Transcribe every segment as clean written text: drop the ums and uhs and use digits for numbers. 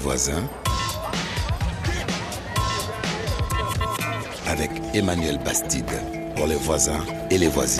voisins avec Emmanuel Bastide pour les voisins et les voisines.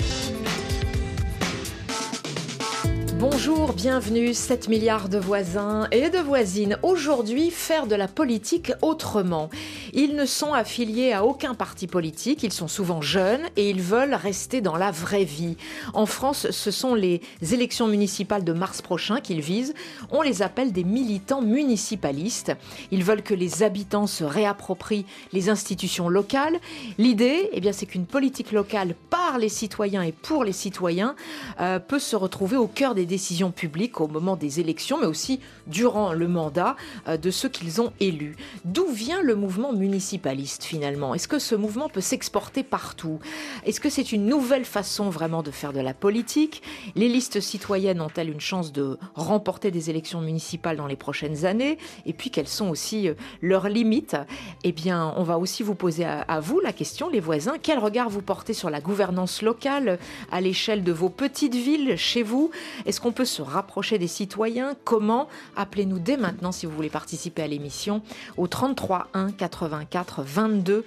Bonjour, bienvenue, 7 milliards de voisins et de voisines. Aujourd'hui, faire de la politique autrement. Ils ne sont affiliés à aucun parti politique, ils sont souvent jeunes et ils veulent rester dans la vraie vie. En France, ce sont les élections municipales de mars prochain qu'ils visent. On les appelle des militants municipalistes. Ils veulent que les habitants se réapproprient les institutions locales. L'idée, c'est qu'une politique locale par les citoyens et pour les citoyens peut se retrouver au cœur des décisions publiques au moment des élections, mais aussi durant le mandat de ceux qu'ils ont élus. D'où vient le mouvement municipaliste finalement ? Est-ce que ce mouvement peut s'exporter partout ? Est-ce que c'est une nouvelle façon vraiment de faire de la politique ? Les listes citoyennes ont-elles une chance de remporter des élections municipales dans les prochaines années ? Et puis quelles sont aussi leurs limites ? On va aussi vous poser à vous la question, les voisins. Quel regard vous portez sur la gouvernance locale à l'échelle de vos petites villes, chez vous ? Est-ce qu'on peut se rapprocher des citoyens ? Comment ? Appelez-nous dès maintenant si vous voulez participer à l'émission au 33 1 84 22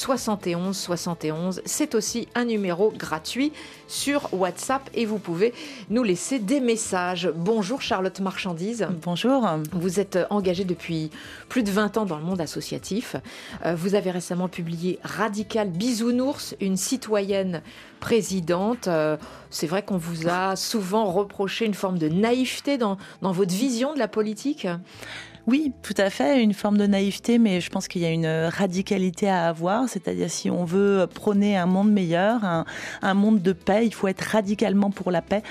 71 71. C'est aussi un numéro gratuit sur WhatsApp et vous pouvez nous laisser des messages. Bonjour Charlotte Marchandise. Bonjour. Vous êtes engagée depuis plus de 20 ans dans le monde associatif. Vous avez récemment publié Radical Bisounours, une citoyenne présidente. C'est vrai qu'on vous a souvent reproché une forme de naïveté dans votre vision de la politique ? Oui, tout à fait, une forme de naïveté, mais je pense qu'il y a une radicalité à avoir, c'est-à-dire si on veut prôner un monde meilleur, un monde de paix, il faut être radicalement pour la paix,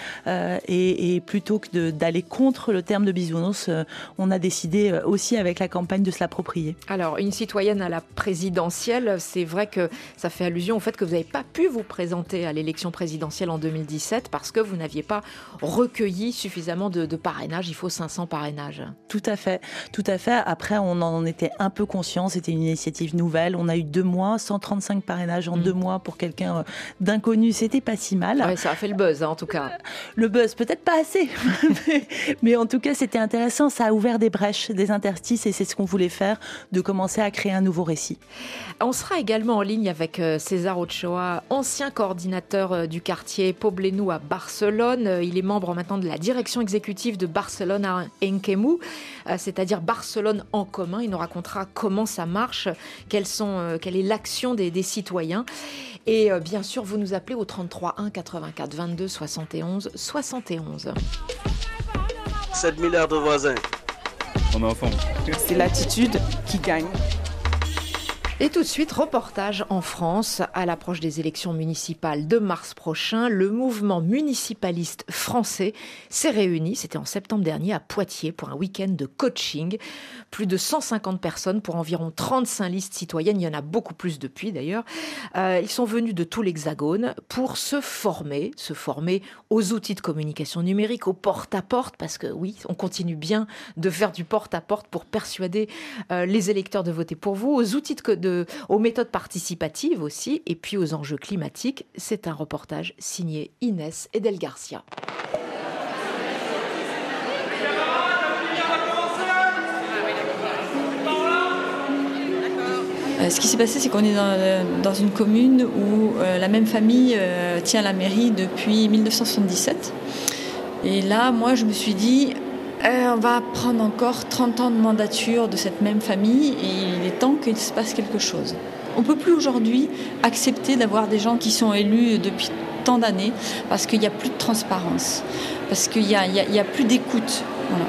et plutôt que d'aller contre le terme de bisounours, on a décidé aussi avec la campagne de se l'approprier. Alors, une citoyenne à la présidentielle, c'est vrai que ça fait allusion au fait que vous n'avez pas pu vous présenter à l'élection présidentielle en 2017 parce que vous n'aviez pas recueilli suffisamment de parrainages, il faut 500 parrainages. Tout à fait. Après, on en était un peu conscient. C'était une initiative nouvelle. On a eu 2 mois, 135 parrainages en 2 mois pour quelqu'un d'inconnu. C'était pas si mal. Ouais, ça a fait le buzz, en tout cas. Le buzz, peut-être pas assez. mais en tout cas, c'était intéressant. Ça a ouvert des brèches, des interstices et c'est ce qu'on voulait faire, de commencer à créer un nouveau récit. On sera également en ligne avec César Ochoa, ancien coordinateur du quartier Poblenou à Barcelone. Il est membre maintenant de la direction exécutive de Barcelona en Comú, c'est-à-dire Barcelone en commun. Il nous racontera comment ça marche, quelle est l'action des citoyens. Et bien sûr, vous nous appelez au 33 1 84 22 71 71. 7 milliards de voisins. On est ensemble. C'est l'attitude qui gagne. Et tout de suite, reportage en France. À l'approche des élections municipales de mars prochain, le mouvement municipaliste français s'est réuni, c'était en septembre dernier, à Poitiers pour un week-end de coaching. Plus de 150 personnes pour environ 35 listes citoyennes. Il y en a beaucoup plus depuis d'ailleurs. Ils sont venus de tout l'Hexagone pour se former aux outils de communication numérique, au porte-à-porte, parce que oui, on continue bien de faire du porte-à-porte pour persuader les électeurs de voter pour vous, aux outils aux méthodes participatives aussi, et puis aux enjeux climatiques. C'est un reportage signé Inès Edel Garcia. Ce qui s'est passé, c'est qu'on est dans une commune où la même famille tient la mairie depuis 1977. Et là, moi, je me suis dit, on va prendre encore 30 ans de mandature de cette même famille et il est temps qu'il se passe quelque chose. On ne peut plus aujourd'hui accepter d'avoir des gens qui sont élus depuis tant d'années parce qu'il n'y a plus de transparence, parce qu'il n'y a plus d'écoute. Voilà.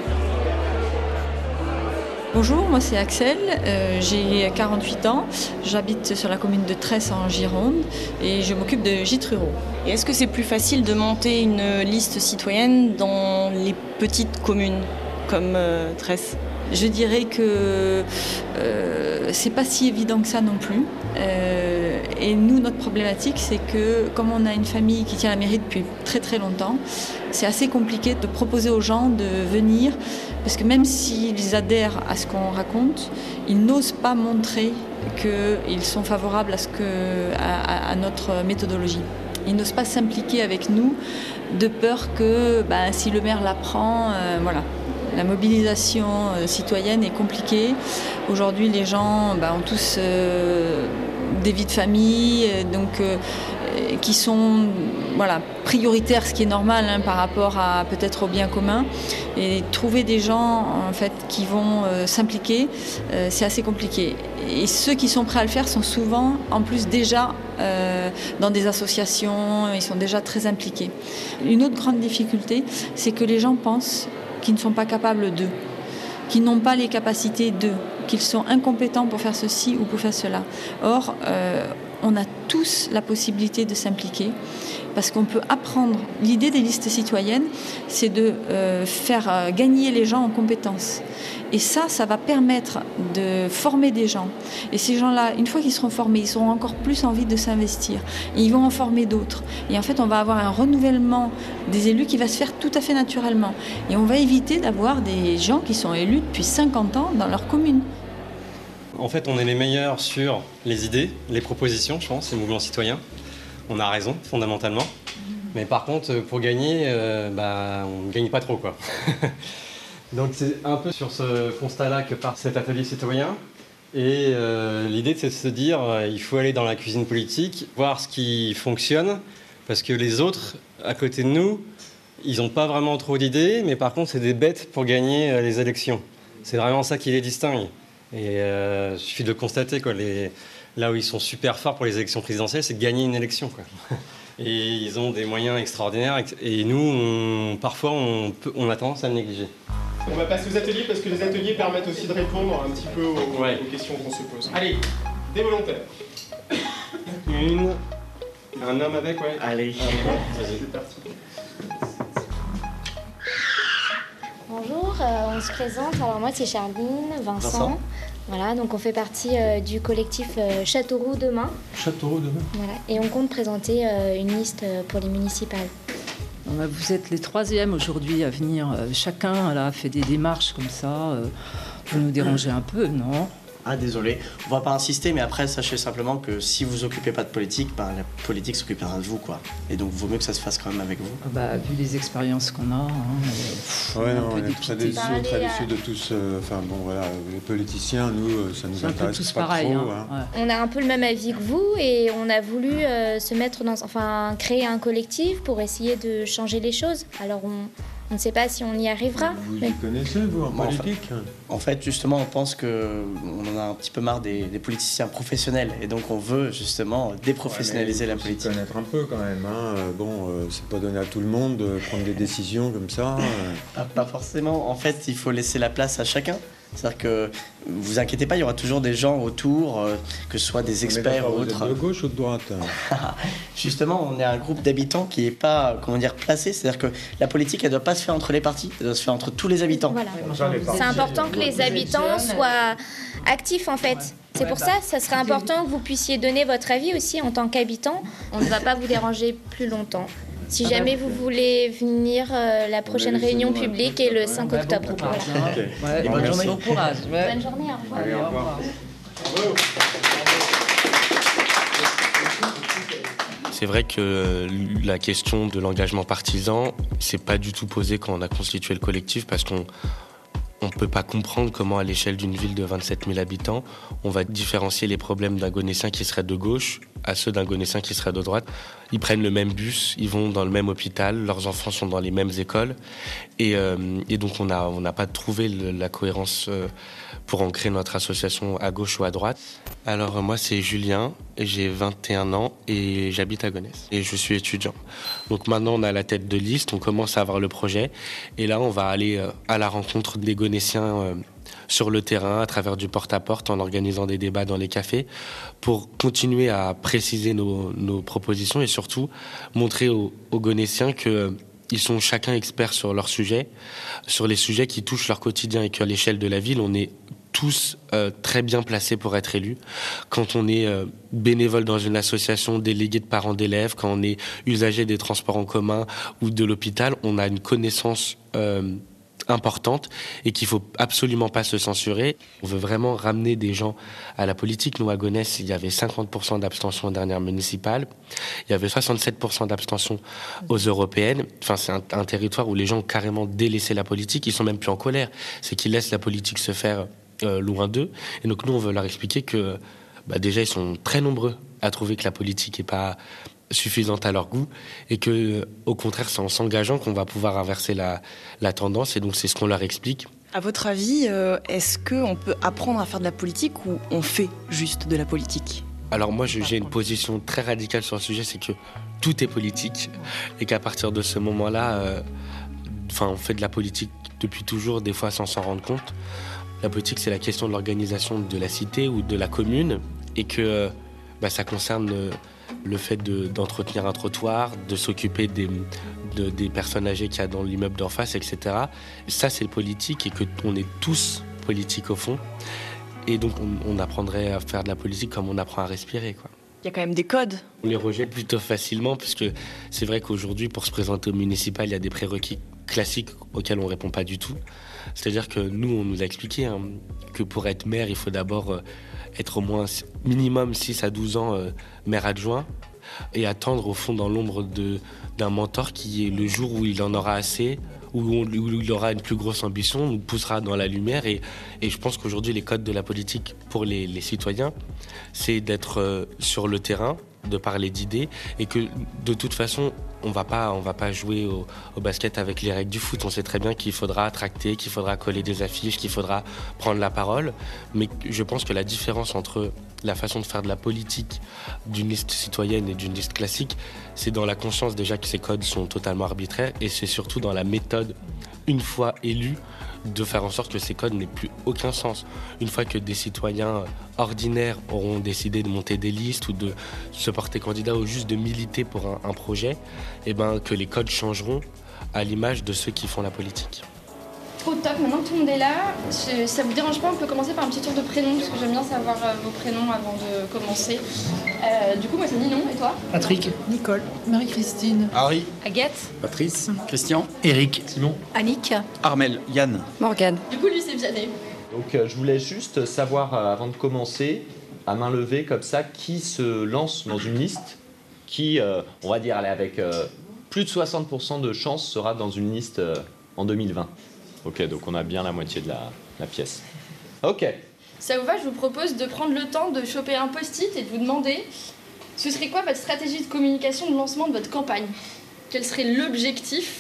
Bonjour, moi c'est Axel, j'ai 48 ans, j'habite sur la commune de Tresse en Gironde et je m'occupe de gîtes ruraux. Et est-ce que c'est plus facile de monter une liste citoyenne dans les petites communes comme Tresse ? Je dirais que c'est pas si évident que ça non plus. Et nous, notre problématique, c'est que comme on a une famille qui tient la mairie depuis très très longtemps, c'est assez compliqué de proposer aux gens de venir, parce que même s'ils adhèrent à ce qu'on raconte, ils n'osent pas montrer qu'ils sont favorables à notre méthodologie. Ils n'osent pas s'impliquer avec nous, de peur que si le maire l'apprend, voilà. La mobilisation citoyenne est compliquée. Aujourd'hui, les gens ont tous des vies de famille, qui sont prioritaires, ce qui est normal par rapport à peut-être au bien commun. Et trouver des gens en fait qui vont s'impliquer, c'est assez compliqué. Et ceux qui sont prêts à le faire sont souvent en plus déjà dans des associations, ils sont déjà très impliqués. Une autre grande difficulté, c'est que les gens pensent qu'ils ne sont pas capables d'eux, qu'ils n'ont pas les capacités d'eux, qu'ils sont incompétents pour faire ceci ou pour faire cela. Or, on a tous la possibilité de s'impliquer parce qu'on peut apprendre. L'idée des listes citoyennes, c'est de faire gagner les gens en compétences. Et ça va permettre de former des gens. Et ces gens-là, une fois qu'ils seront formés, ils auront encore plus envie de s'investir. Et ils vont en former d'autres. Et en fait, on va avoir un renouvellement des élus qui va se faire tout à fait naturellement. Et on va éviter d'avoir des gens qui sont élus depuis 50 ans dans leur commune. En fait, on est les meilleurs sur les idées, les propositions, je pense, les mouvements citoyens. On a raison, fondamentalement. Mais par contre, pour gagner, on ne gagne pas trop, quoi. Donc c'est un peu sur ce constat-là que part cet atelier citoyen. Et l'idée, c'est de se dire, il faut aller dans la cuisine politique, voir ce qui fonctionne, parce que les autres, à côté de nous, ils n'ont pas vraiment trop d'idées, mais par contre, c'est des bêtes pour gagner les élections. C'est vraiment ça qui les distingue. Et il suffit de le constater, quoi. Là où ils sont super forts pour les élections présidentielles, c'est de gagner une élection, quoi. Et ils ont des moyens extraordinaires. Et nous, parfois, on a tendance à le négliger. On va passer aux ateliers parce que les ateliers permettent aussi de répondre un petit peu aux questions qu'on se pose. Allez, des volontaires. Un homme avec, ouais. Allez. Vas-y, c'est parti. Bonjour, on se présente. Alors moi c'est Charline, Vincent. Voilà, donc on fait partie du collectif Châteauroux Demain. Châteauroux Demain. Voilà, et on compte présenter une liste pour les municipales. Vous êtes les troisièmes aujourd'hui à venir. Chacun là, fait des démarches comme ça. Vous nous dérangez un peu, non ? Ah désolé, on va pas insister, mais après sachez simplement que si vous occupez pas de politique, la politique s'occupera de vous, quoi. Et donc vaut mieux que ça se fasse quand même avec vous. Vu les expériences qu'on a, on est très déçus de tous. Les politiciens, nous, ça nous intéresse tous pas pareil, trop. Ouais. On a un peu le même avis que vous et on a voulu créer un collectif pour essayer de changer les choses. Alors on ne sait pas si on y arrivera. Vous y connaissez, vous, en politique ? En fait, justement, on pense qu'on en a un petit peu marre des politiciens professionnels. Et donc, on veut, justement, déprofessionnaliser la politique. Il faut connaître un peu, quand même. C'est pas donné à tout le monde de prendre des décisions comme ça. Pas forcément. En fait, il faut laisser la place à chacun. C'est-à-dire que, vous inquiétez pas, il y aura toujours des gens autour, que ce soit des experts ou autres. Vous êtes de gauche ou de droite ? Justement, on est un groupe d'habitants qui n'est pas, placé. C'est-à-dire que la politique, elle ne doit pas se faire entre les partis, elle doit se faire entre tous les habitants. Voilà. C'est important que les habitants soient actifs, en fait. C'est pour ça serait important que vous puissiez donner votre avis aussi en tant qu'habitant. On ne va pas vous déranger plus longtemps. Si jamais vous voulez venir, la prochaine réunion publique est le 5 octobre. Voilà. Et bonne journée. Bon courage. Bonne journée, au revoir. Allez, au revoir. C'est vrai que la question de l'engagement partisan, c'est pas du tout posé quand on a constitué le collectif parce qu'on ne peut pas comprendre comment, à l'échelle d'une ville de 27 000 habitants, on va différencier les problèmes d'un Gonessien qui serait de gauche à ceux d'un Gonessien qui serait de droite. Ils prennent le même bus, ils vont dans le même hôpital, leurs enfants sont dans les mêmes écoles. Et donc, on n'a pas trouvé la cohérence pour ancrer notre association à gauche ou à droite. Alors, moi, c'est Julien, j'ai 21 ans et j'habite à Gonesse. Et je suis étudiant. Donc maintenant, on a la tête de liste, on commence à avoir le projet. Et là, on va aller à la rencontre des Gonessiens sur le terrain, à travers du porte-à-porte, en organisant des débats dans les cafés, pour continuer à préciser nos propositions et surtout montrer aux Gonessiens qu'ils sont chacun experts sur leur sujet, sur les sujets qui touchent leur quotidien et qu'à l'échelle de la ville, on est tous très bien placés pour être élus. Quand on est bénévole dans une association, délégué de parents d'élèves, quand on est usager des transports en commun ou de l'hôpital, on a une connaissance importante et qu'il ne faut absolument pas se censurer. On veut vraiment ramener des gens à la politique. Nous, à Gonesse, il y avait 50% d'abstention aux dernières municipales. Il y avait 67% d'abstention aux européennes. Enfin, c'est un territoire où les gens ont carrément délaissé la politique. Ils sont même plus en colère. C'est qu'ils laissent la politique se faire loin d'eux. Et donc, nous, on veut leur expliquer que déjà, ils sont très nombreux à trouver que la politique n'est pas suffisante à leur goût et que, au contraire, c'est en s'engageant qu'on va pouvoir inverser la tendance. Et donc, c'est ce qu'on leur explique. À votre avis, est-ce qu'on peut apprendre à faire de la politique ou on fait juste de la politique ? Alors moi, j'ai une position très radicale sur le sujet, c'est que tout est politique et qu'à partir de ce moment-là, on fait de la politique depuis toujours, des fois sans s'en rendre compte. La politique, c'est la question de l'organisation de la cité ou de la commune et que ça concerne le fait d'entretenir un trottoir, de s'occuper des personnes âgées qu'il y a dans l'immeuble d'en face, etc. Ça, c'est le politique et qu'on est tous politiques au fond. Et donc, on apprendrait à faire de la politique comme on apprend à respirer, quoi. Il y a quand même des codes. On les rejette plutôt facilement, puisque c'est vrai qu'aujourd'hui, pour se présenter au municipal, il y a des prérequis classiques auxquels on ne répond pas du tout. C'est-à-dire que nous, on nous a expliqué que pour être maire, il faut d'abord être au moins minimum 6 à 12 ans maire adjoint et attendre au fond dans l'ombre d'un mentor qui, le jour où il en aura assez, où il aura une plus grosse ambition, nous poussera dans la lumière. Et je pense qu'aujourd'hui, les codes de la politique pour les citoyens, c'est d'être sur le terrain, de parler d'idées, et que de toute façon, on va pas jouer au basket avec les règles du foot. On sait très bien qu'il faudra tracter, qu'il faudra coller des affiches, qu'il faudra prendre la parole. Mais je pense que la différence entre la façon de faire de la politique d'une liste citoyenne et d'une liste classique, c'est dans la conscience déjà que ces codes sont totalement arbitraires, et c'est surtout dans la méthode, une fois élus, de faire en sorte que ces codes n'aient plus aucun sens. Une fois que des citoyens ordinaires auront décidé de monter des listes ou de se porter candidat ou juste de militer pour un projet, que les codes changeront à l'image de ceux qui font la politique. Trop top, maintenant que tout le monde est là, ça vous dérange pas, on peut commencer par un petit tour de prénom, parce que j'aime bien savoir vos prénoms avant de commencer. Du coup, moi c'est Ninon, et toi ? Patrick. Nicole. Marie-Christine. Harry. Agathe. Patrice. Christian. Eric. Simon. Annick. Armel. Yann. Morgane. Du coup, lui c'est Vianney. Donc je voulais juste savoir, avant de commencer, à main levée comme ça, qui se lance dans une liste, qui, on va dire, avec plus de 60% de chance sera dans une liste en 2020. Ok, donc on a bien la moitié de la pièce. Ok. Ça vous va, je vous propose de prendre le temps de choper un post-it et de vous demander ce serait quoi votre stratégie de communication de lancement de votre campagne ? Quel serait l'objectif ?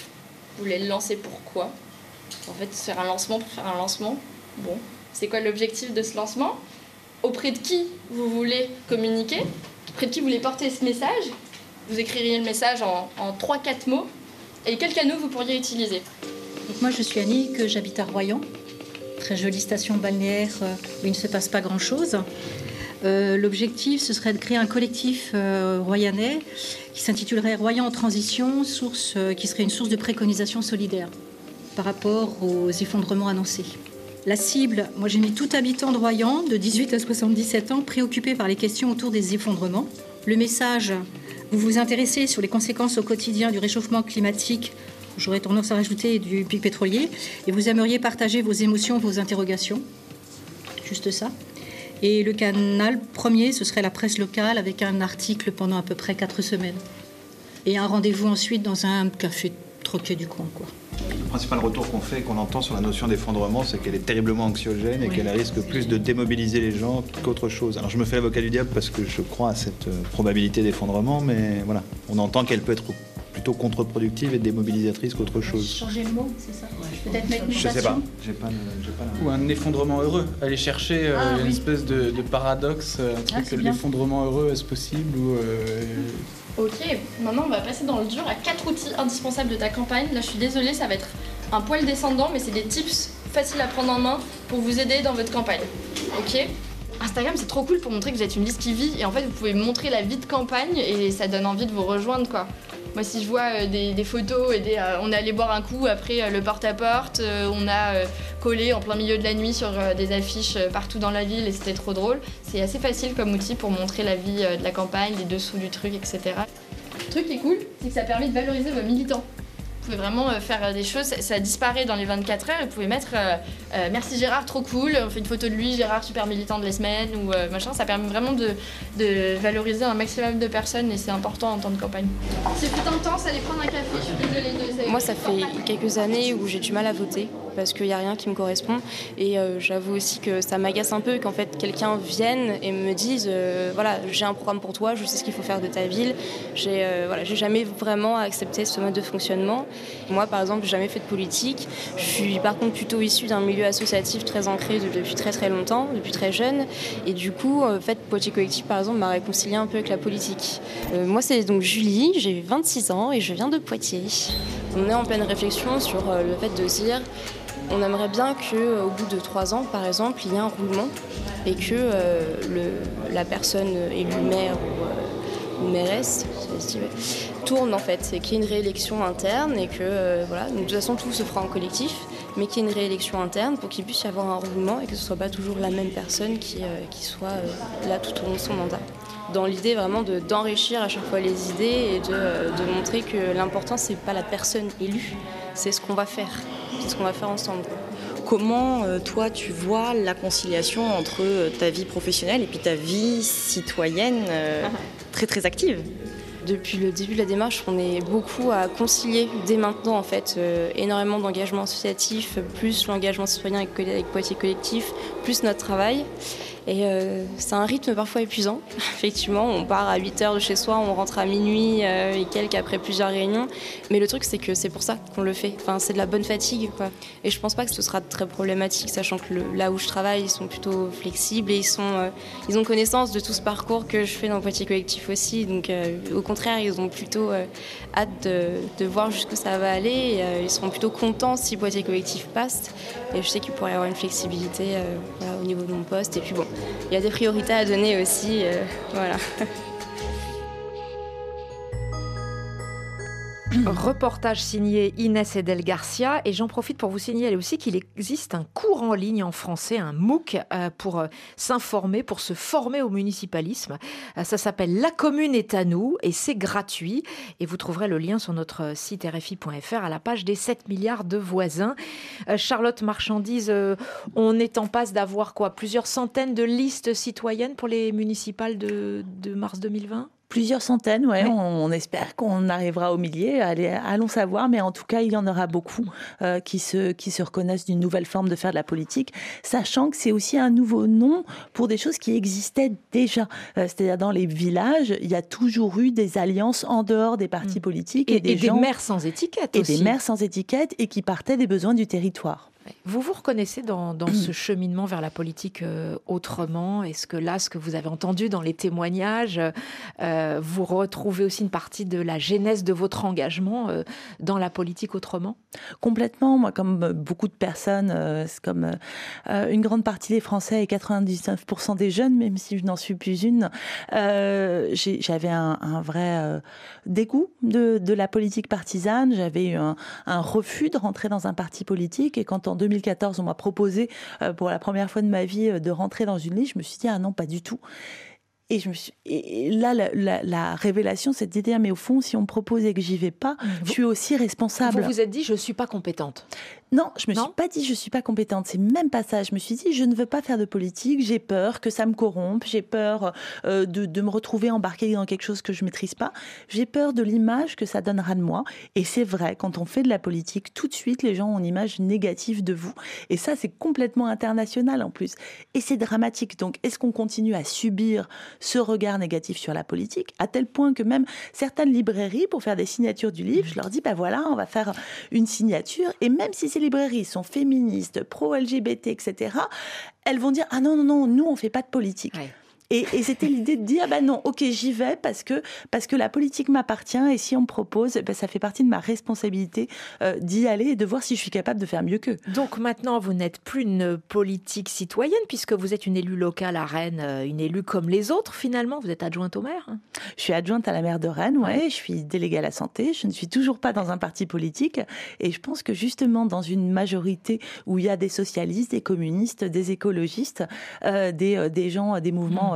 Vous voulez le lancer pourquoi ? En fait, faire un lancement pour faire un lancement. Bon, c'est quoi l'objectif de ce lancement ? Auprès de qui vous voulez communiquer ? Auprès de qui vous voulez porter ce message ? Vous écririez le message en 3-4 mots. Et quel canot vous pourriez utiliser ? Donc moi, je suis Annick, j'habite à Royan. Très jolie station balnéaire où il ne se passe pas grand-chose. L'objectif, ce serait de créer un collectif royanais qui s'intitulerait Royan en transition, qui serait une source de préconisation solidaire par rapport aux effondrements annoncés. La cible, moi j'ai mis tout habitant de Royan, de 18 à 77 ans, préoccupé par les questions autour des effondrements. Le message, vous vous intéressez sur les conséquences au quotidien du réchauffement climatique, j'aurais tendance à rajouter du pic pétrolier, et vous aimeriez partager vos émotions, vos interrogations. Juste ça. Et le canal premier, ce serait la presse locale avec un article pendant à peu près 4 semaines. Et un rendez-vous ensuite dans un café troquet du coin, quoi. Le principal retour qu'on entend sur la notion d'effondrement, c'est qu'elle est terriblement anxiogène et qu'elle risque plus de démobiliser les gens qu'autre chose. Alors je me fais l'avocat du diable parce que je crois à cette probabilité d'effondrement, mais voilà, on entend qu'elle peut être plutôt contre-productive et démobilisatrice qu'autre chose. Changer le mot, c'est ça ? Peut-être mettre Je sais pas, j'ai pas Ou un effondrement heureux. Aller chercher une espèce de paradoxe, un truc que l'effondrement heureux est-ce possible ou Ok, maintenant on va passer dans le dur à 4 outils indispensables de ta campagne. Là je suis désolée, ça va être un poil descendant, mais c'est des tips faciles à prendre en main pour vous aider dans votre campagne. Ok ? Instagram c'est trop cool pour montrer que vous êtes une liste qui vit et en fait vous pouvez montrer la vie de campagne et ça donne envie de vous rejoindre quoi. Moi si je vois des photos et on est allé boire un coup après le porte-à-porte, on a collé en plein milieu de la nuit sur des affiches partout dans la ville et c'était trop drôle. C'est assez facile comme outil pour montrer la vie de la campagne, les dessous du truc, etc. Le truc qui est cool, c'est que ça permet de valoriser vos militants. Vous pouvez vraiment faire des choses, ça disparaît dans les 24 heures, et vous pouvez mettre merci Gérard, trop cool, on fait une photo de lui, Gérard, super militant de la semaine, ou machin, ça permet vraiment de valoriser un maximum de personnes, et c'est important en temps de campagne. C'est plus intense, allez prendre un café, je suis désolée. Moi, ça fait quelques années où j'ai du mal à voter, parce qu'il n'y a rien qui me correspond, et j'avoue aussi que ça m'agace un peu qu'en fait quelqu'un vienne et me dise voilà, j'ai un programme pour toi, je sais ce qu'il faut faire de ta ville, j'ai jamais vraiment accepté ce mode de fonctionnement. Moi, par exemple, j'ai jamais fait de politique. Je suis par contre plutôt issue d'un milieu associatif très ancré depuis très très longtemps, depuis très jeune. Et du coup, Poitiers Collectif, par exemple, m'a réconciliée un peu avec la politique. Moi, c'est donc Julie, j'ai 26 ans et je viens de Poitiers. On est en pleine réflexion sur le fait de se dire on aimerait bien qu'au bout de 3 ans, par exemple, il y ait un roulement et que la personne élue maire ou mairesse tourne en fait, et qu'il y ait une réélection interne et que voilà, donc, de toute façon tout se fera en collectif, mais qu'il y ait une réélection interne pour qu'il puisse y avoir un roulement et que ce soit pas toujours la même personne qui soit là tout au long de son mandat. Dans l'idée vraiment d'enrichir à chaque fois les idées et de montrer que l'important c'est pas la personne élue, c'est ce qu'on va faire, c'est ce qu'on va faire ensemble. Comment, toi, tu vois la conciliation entre ta vie professionnelle et puis ta vie citoyenne très très active ? Depuis le début de la démarche, on est beaucoup à concilier dès maintenant en fait énormément d'engagement associatif, plus l'engagement citoyen avec Poitiers Collectif, plus notre travail. Et c'est un rythme parfois épuisant. Effectivement, on part à 8h de chez soi, on rentre à minuit et quelques après plusieurs réunions. Mais le truc, c'est que c'est pour ça qu'on le fait. Enfin, c'est de la bonne fatigue, quoi. Et je pense pas que ce sera très problématique, sachant que là où je travaille, ils sont plutôt flexibles et ils ont connaissance de tout ce parcours que je fais dans Poitiers Collectif aussi. Donc, au contraire, ils ont plutôt hâte de voir jusqu'où ça va aller. Et, ils seront plutôt contents si Poitiers Collectif passe. Et je sais qu'il pourrait y avoir une flexibilité voilà, au niveau de mon poste. Et puis bon, il y a des priorités à donner aussi, voilà. Reportage signé Inès Edel Garcia, et j'en profite pour vous signaler aussi qu'il existe un cours en ligne en français, un MOOC, pour s'informer, pour se former au municipalisme. Ça s'appelle La commune est à nous et c'est gratuit, et vous trouverez le lien sur notre site rfi.fr à la page des 7 milliards de voisins. Charlotte Marchandise, on est en passe d'avoir plusieurs centaines de listes citoyennes pour les municipales de mars 2020 ? Plusieurs centaines, ouais. On espère qu'on arrivera au millier. Allons savoir, mais en tout cas, il y en aura beaucoup qui se reconnaissent d'une nouvelle forme de faire de la politique, sachant que c'est aussi un nouveau nom pour des choses qui existaient déjà. C'est-à-dire dans les villages, il y a toujours eu des alliances en dehors des partis politiques et des maires sans étiquette aussi. Et des maires sans étiquette et qui partaient des besoins du territoire. Vous vous reconnaissez dans ce cheminement vers la politique autrement ? Est-ce que là, ce que vous avez entendu dans les témoignages, vous retrouvez aussi une partie de la genèse de votre engagement dans la politique autrement ? Complètement. Moi, comme beaucoup de personnes, c'est comme une grande partie des Français et 99% des jeunes, même si je n'en suis plus une, j'avais un vrai dégoût de la politique partisane. J'avais eu un refus de rentrer dans un parti politique, et quand en 2014, on m'a proposé pour la première fois de ma vie de rentrer dans une liste, je me suis dit ah non, pas du tout. Et là, la révélation, c'est de dire, mais au fond, si on me propose et que j'y vais pas, je suis aussi responsable. Vous vous êtes dit, je suis pas compétente. Non, je me suis pas dit, je suis pas compétente. C'est même pas ça. Je me suis dit, je ne veux pas faire de politique. J'ai peur que ça me corrompe. J'ai peur de me retrouver embarquée dans quelque chose que je maîtrise pas. J'ai peur de l'image que ça donnera de moi. Et c'est vrai, quand on fait de la politique, tout de suite, les gens ont une image négative de vous. Et ça, c'est complètement international en plus. Et c'est dramatique. Donc, est-ce qu'on continue à subir ce regard négatif sur la politique, à tel point que même certaines librairies, pour faire des signatures du livre, je leur dis, voilà, on va faire une signature, et même si ces librairies sont féministes, pro-LGBT, etc., elles vont dire, ah non, nous, on fait pas de politique. Ouais. Et c'était l'idée de dire, non, ok, j'y vais parce que la politique m'appartient, et si on me propose, ça fait partie de ma responsabilité d'y aller et de voir si je suis capable de faire mieux qu'eux. Donc maintenant, vous n'êtes plus une politique citoyenne, puisque vous êtes une élue locale à Rennes, une élue comme les autres finalement. Vous êtes adjointe au maire ? Je suis adjointe à la maire de Rennes, ouais. Je suis déléguée à la santé, je ne suis toujours pas dans un parti politique, et je pense que justement dans une majorité où il y a des socialistes, des communistes, des écologistes, des gens, des mouvements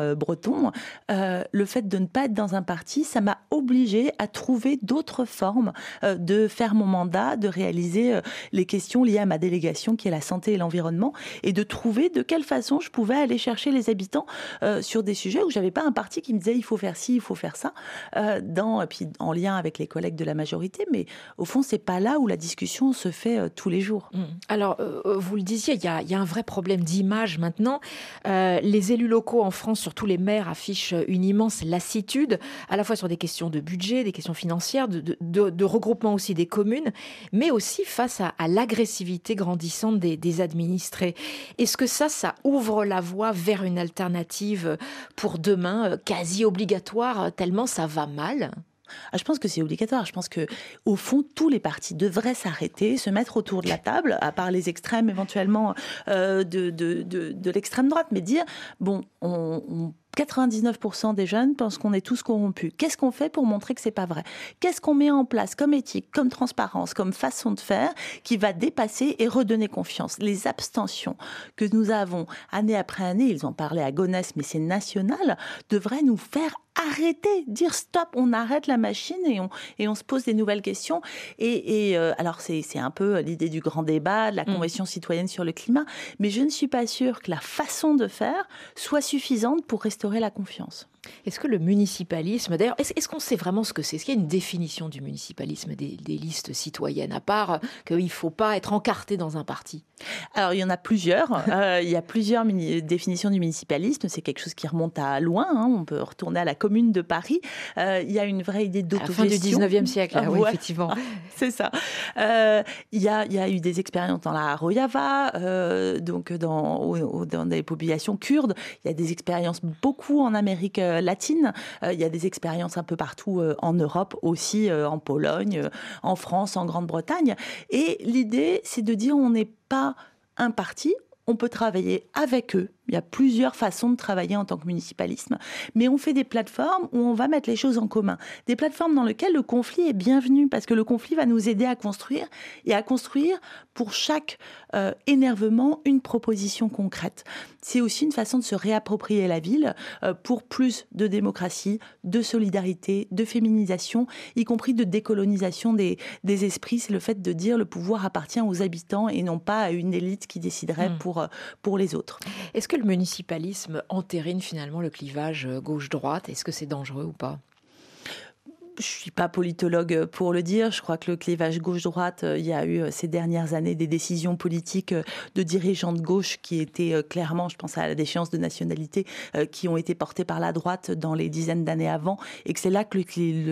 breton, le fait de ne pas être dans un parti, ça m'a obligée à trouver d'autres formes de faire mon mandat, de réaliser les questions liées à ma délégation qui est la santé et l'environnement, et de trouver de quelle façon je pouvais aller chercher les habitants sur des sujets où j'avais pas un parti qui me disait il faut faire ci, il faut faire ça, et puis en lien avec les collègues de la majorité, mais au fond c'est pas là où la discussion se fait tous les jours. Alors vous le disiez, il y a un vrai problème d'image maintenant. Les élus locaux en France, surtout les maires, affichent une immense lassitude, à la fois sur des questions de budget, des questions financières, de regroupement aussi des communes, mais aussi face à l'agressivité grandissante des administrés. Est-ce que ça ouvre la voie vers une alternative pour demain, quasi obligatoire, tellement ça va mal ? Je pense que c'est obligatoire. Je pense que, au fond, tous les partis devraient s'arrêter, se mettre autour de la table, à part les extrêmes éventuellement de l'extrême droite, mais dire 99% des jeunes pensent qu'on est tous corrompus. Qu'est-ce qu'on fait pour montrer que c'est pas vrai ? Qu'est-ce qu'on met en place comme éthique, comme transparence, comme façon de faire qui va dépasser et redonner confiance ? Les abstentions que nous avons année après année, ils en parlaient à Gonesse, mais c'est national, devraient nous faire arrêter, dire stop, on arrête la machine et on se pose des nouvelles questions. Alors c'est un peu l'idée du grand débat, de la Convention citoyenne sur le climat, mais je ne suis pas sûre que la façon de faire soit suffisante pour restaurer la confiance. Est-ce que le municipalisme, d'ailleurs, est-ce qu'on sait vraiment ce que c'est ? Est-ce qu'il y a une définition du municipalisme, des listes citoyennes, à part qu'il ne faut pas être encarté dans un parti ? Alors, il y en a plusieurs. Il y a plusieurs définitions du municipalisme. C'est quelque chose qui remonte à loin. On peut retourner à la Commune de Paris. Il y a une vraie idée d'autogestion. À la fin du 19e siècle, oui, effectivement. C'est ça. Il y a eu des expériences dans la Rojava, donc dans des populations kurdes. Il y a des expériences beaucoup en Amérique latine. Il y a des expériences un peu partout en Europe aussi, en Pologne, en France, en Grande-Bretagne. Et l'idée, c'est de dire on n'est pas un parti, on peut travailler avec eux. Il y a plusieurs façons de travailler en tant que municipalisme, mais on fait des plateformes où on va mettre les choses en commun. Des plateformes dans lesquelles le conflit est bienvenu, parce que le conflit va nous aider à construire, et à construire pour chaque énervement une proposition concrète. C'est aussi une façon de se réapproprier la ville pour plus de démocratie, de solidarité, de féminisation, y compris de décolonisation des esprits. C'est le fait de dire le pouvoir appartient aux habitants et non pas à une élite qui déciderait pour les autres. Est-ce que le municipalisme entérine finalement le clivage gauche-droite ? Est-ce que c'est dangereux ou pas ? Je ne suis pas politologue pour le dire. Je crois que le clivage gauche-droite, il y a eu ces dernières années des décisions politiques de dirigeants de gauche qui étaient clairement, je pense à la déchéance de nationalité, qui ont été portées par la droite dans les dizaines d'années avant, et que c'est là que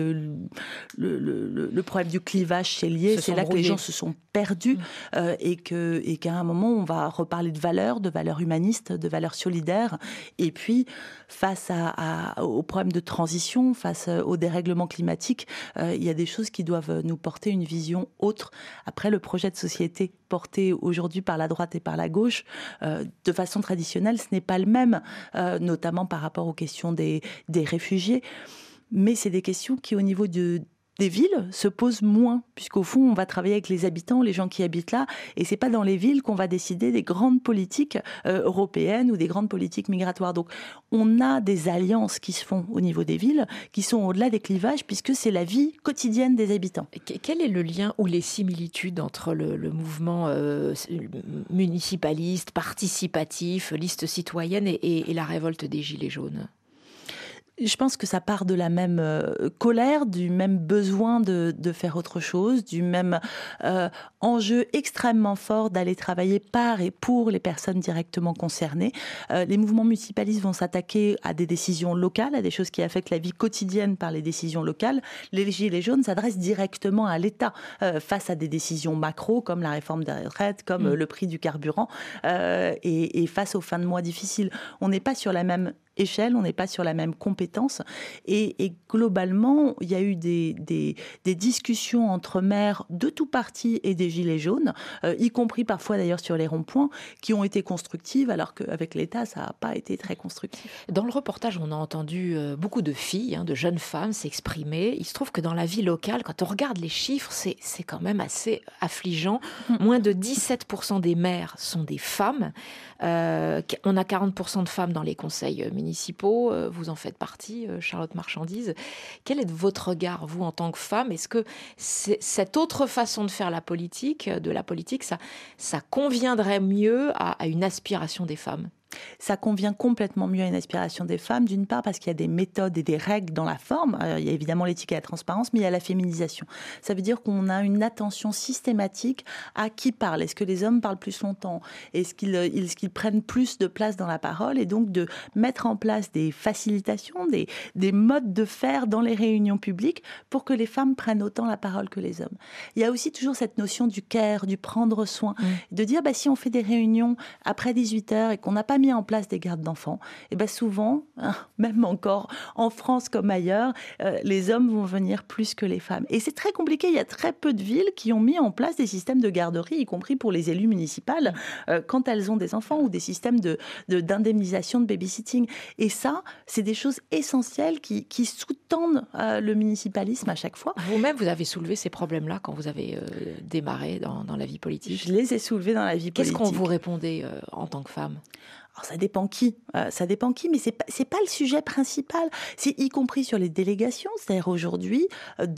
le problème du clivage s'est lié. C'est là que les gens se sont perdus et qu'à un moment, on va reparler de valeurs humanistes, de valeurs solidaires. Et puis, face au problème de transition, face au dérèglement climatique, il y a des choses qui doivent nous porter une vision autre. Après, le projet de société porté aujourd'hui par la droite et par la gauche, de façon traditionnelle, ce n'est pas le même, notamment par rapport aux questions des réfugiés. Mais c'est des questions qui, au niveau des villes, se posent moins, puisqu'au fond, on va travailler avec les habitants, les gens qui habitent là, et c'est pas dans les villes qu'on va décider des grandes politiques européennes ou des grandes politiques migratoires. Donc, on a des alliances qui se font au niveau des villes, qui sont au-delà des clivages, puisque c'est la vie quotidienne des habitants. Quel est le lien ou les similitudes entre le mouvement municipaliste, participatif, liste citoyenne et la révolte des Gilets jaunes ? Je pense que ça part de la même colère, du même besoin de faire autre chose, du même enjeu extrêmement fort d'aller travailler par et pour les personnes directement concernées. Les mouvements municipalistes vont s'attaquer à des décisions locales, à des choses qui affectent la vie quotidienne par les décisions locales. Les Gilets jaunes s'adressent directement à l'État face à des décisions macro, comme la réforme des retraites, comme le prix du carburant, et face aux fins de mois difficiles. On n'est pas sur la même échelle, on n'est pas sur la même compétence, et globalement il y a eu des discussions entre maires de tout parti et des Gilets jaunes, y compris parfois d'ailleurs sur les ronds-points, qui ont été constructives, alors qu'avec l'État ça n'a pas été très constructif. Dans le reportage, on a entendu beaucoup de filles, de jeunes femmes s'exprimer. Il se trouve que dans la vie locale, quand on regarde les chiffres, c'est quand même assez affligeant. Moins de 17% des maires sont des femmes. On a 40% de femmes dans les conseils municipaux. municipaux, vous en faites partie, Charlotte Marchandise. Quel est votre regard, vous, en tant que femme? Est-ce que cette autre façon de faire la politique, ça conviendrait mieux à une aspiration des femmes? Ça convient complètement mieux à une aspiration des femmes, d'une part parce qu'il y a des méthodes et des règles dans la forme. Il y a évidemment l'éthique et la transparence, mais il y a la féminisation. Ça veut dire qu'on a une attention systématique à qui parle. Est-ce que les hommes parlent plus longtemps? Est-ce qu'ils prennent plus de place dans la parole? Et donc de mettre en place des facilitations, des modes de faire dans les réunions publiques pour que les femmes prennent autant la parole que les hommes. Il y a aussi toujours cette notion du care, du prendre soin, de dire si on fait des réunions après 18h et qu'on n'a pas mis en place des gardes d'enfants, et souvent, même encore en France comme ailleurs, les hommes vont venir plus que les femmes. Et c'est très compliqué, il y a très peu de villes qui ont mis en place des systèmes de garderie, y compris pour les élus municipales, quand elles ont des enfants, ou des systèmes d'indemnisation de babysitting. Et ça, c'est des choses essentielles qui sous-tendent le municipalisme à chaque fois. Vous-même, vous avez soulevé ces problèmes-là quand vous avez démarré dans la vie politique? Je les ai soulevés dans la vie politique. Qu'est-ce qu'on vous répondait en tant que femme? Alors, ça dépend qui, mais c'est pas le sujet principal. C'est y compris sur les délégations. C'est-à-dire aujourd'hui,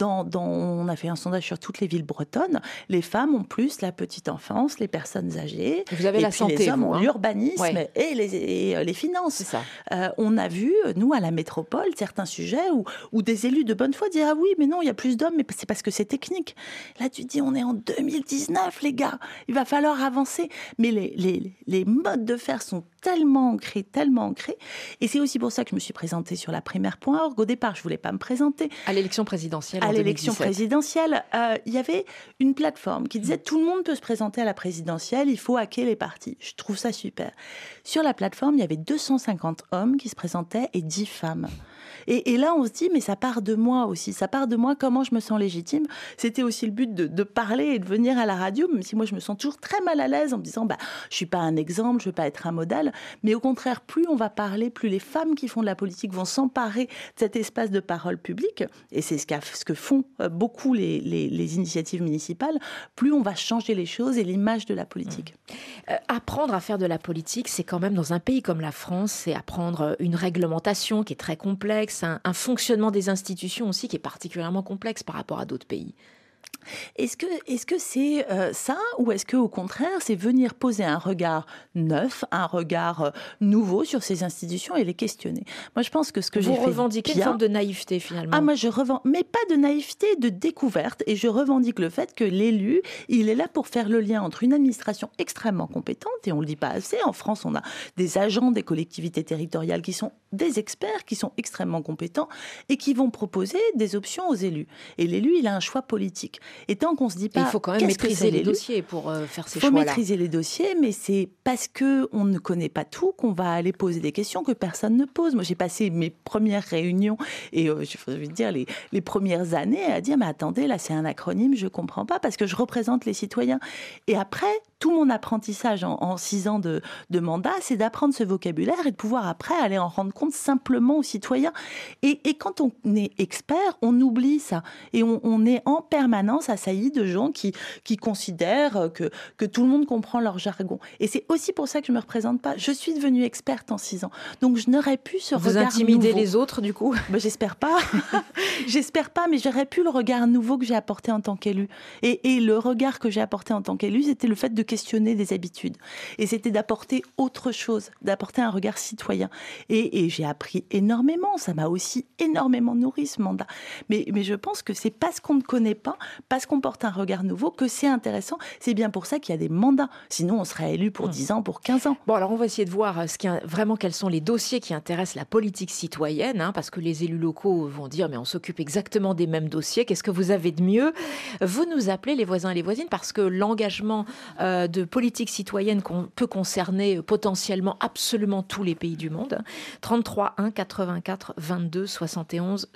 on a fait un sondage sur toutes les villes bretonnes. Les femmes ont plus la petite enfance, les personnes âgées. Vous avez la santé. Les hommes ont l'urbanisme et les finances. C'est ça. On a vu, nous, à la métropole, certains sujets où des élus de bonne foi disaient oui, mais non, il y a plus d'hommes, mais c'est parce que c'est technique. Là, tu dis, on est en 2019, les gars. Il va falloir avancer. Mais les modes de faire sont tellement ancré. Et c'est aussi pour ça que je me suis présentée sur la primaire.org. Au départ, je ne voulais pas me présenter. À l'élection présidentielle en 2017. À l'élection présidentielle, il y avait une plateforme qui disait tout le monde peut se présenter à la présidentielle, il faut hacker les partis. Je trouve ça super. Sur la plateforme, il y avait 250 hommes qui se présentaient et 10 femmes. Et là, on se dit, mais ça part de moi aussi. Ça part de moi, comment je me sens légitime. C'était aussi le but de parler et de venir à la radio, même si moi, je me sens toujours très mal à l'aise en me disant, je suis pas un exemple, je veux pas être un modèle. Mais au contraire, plus on va parler, plus les femmes qui font de la politique vont s'emparer de cet espace de parole publique. Et c'est ce que font beaucoup les initiatives municipales. Plus on va changer les choses et l'image de la politique. Apprendre à faire de la politique, c'est quand même, dans un pays comme la France, c'est apprendre une réglementation qui est très complexe, un fonctionnement des institutions aussi qui est particulièrement complexe par rapport à d'autres pays. Est-ce que c'est ça, ou est-ce que au contraire c'est venir poser un regard neuf, un regard nouveau sur ces institutions et les questionner? Moi, je pense que ce que j'ai fait, vous revendiquez une forme de naïveté finalement. Moi je revendique, mais pas de naïveté, de découverte, et je revendique le fait que l'élu, il est là pour faire le lien entre une administration extrêmement compétente, et on le dit pas assez. En France, on a des agents des collectivités territoriales qui sont des experts, qui sont extrêmement compétents et qui vont proposer des options aux élus. Et l'élu, il a un choix politique. Et tant qu'on se dit pas, il faut quand même maîtriser les dossiers pour faire ces choix-là. Il faut maîtriser les dossiers, mais c'est parce que on ne connaît pas tout qu'on va aller poser des questions que personne ne pose. Moi, j'ai passé mes premières réunions et je veux dire les premières années à dire mais attendez, là c'est un acronyme, je comprends pas, parce que je représente les citoyens. Et après, tout mon apprentissage en 6 ans de mandat, c'est d'apprendre ce vocabulaire et de pouvoir après aller en rendre compte simplement aux citoyens. Et quand on est expert, on oublie ça. Et on est en permanence assailli de gens qui considèrent que tout le monde comprend leur jargon. Et c'est aussi pour ça que je me représente pas. Je suis devenue experte en 6 ans. Donc je n'aurais pu ce regard nouveau. Vous intimidez les autres, du coup? J'espère pas. J'espère pas, mais j'aurais pu le regard nouveau que j'ai apporté en tant qu'élu. Et le regard que j'ai apporté en tant qu'élu, c'était le fait de questionner des habitudes. Et c'était d'apporter autre chose, d'apporter un regard citoyen. Et j'ai appris énormément. Ça m'a aussi énormément nourri, ce mandat. Mais je pense que c'est parce qu'on ne connaît pas, parce qu'on porte un regard nouveau, que c'est intéressant. C'est bien pour ça qu'il y a des mandats. Sinon, on serait élu pour 10 ans, pour 15 ans. Bon, alors on va essayer de voir vraiment quels sont les dossiers qui intéressent la politique citoyenne, parce que les élus locaux vont dire, mais on s'occupe exactement des mêmes dossiers. Qu'est-ce que vous avez de mieux? Vous nous appelez, les voisins et les voisines, parce que l'engagement de politique citoyenne peut concerner potentiellement absolument tous les pays du monde. 33 1 84 22 71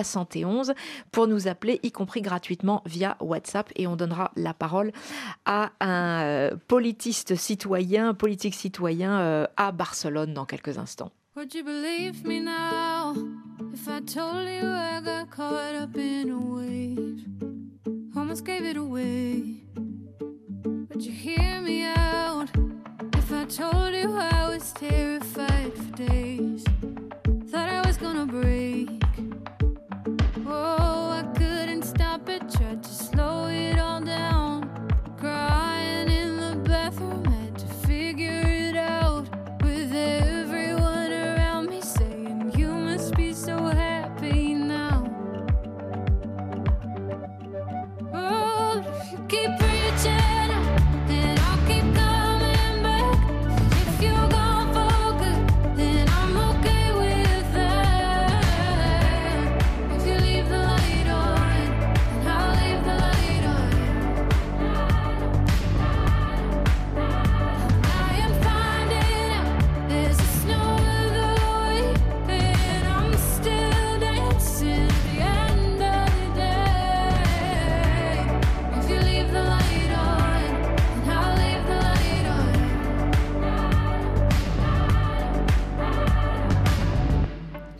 71 pour nous appeler, y compris gratuitement via WhatsApp, et on donnera la parole à un politique citoyen à Barcelone dans quelques instants. Would you believe me now if I told you I got caught up in a wave? Almost gave it away. Would you hear me out if I told you I was terrified for days?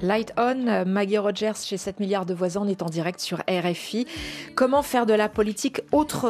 Light On, Maggie Rogers chez 7 milliards de voisins, on est en direct sur RFI. Comment faire de la politique autrement ?